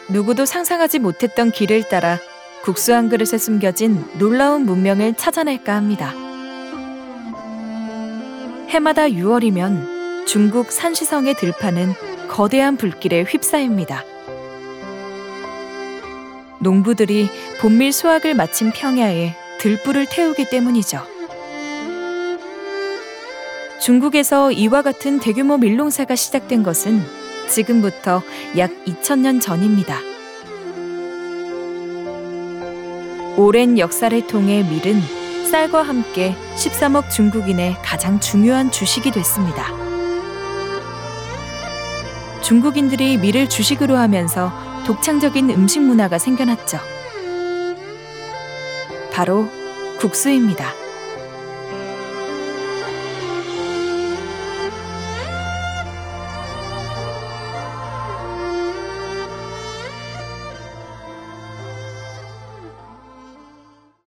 누구도 상상하지 못했던 길을 따라 국수 한 그릇에 숨겨진 놀라운 문명을 찾아낼까 합니다. 해마다 6월이면 중국 산시성의 들판은 거대한 불길에 휩싸입니다. 농부들이 봄밀 수확을 마친 평야에 들불을 태우기 때문이죠. 중국에서 이와 같은 대규모 밀농사가 시작된 것은 지금부터 약 2000년 전입니다. 오랜 역사를 통해 밀은 쌀과 함께 13억 중국인의 가장 중요한 주식이 됐습니다. 중국인들이 밀을 주식으로 하면서 독창적인 음식 문화가 생겨났죠. 바로 국수입니다.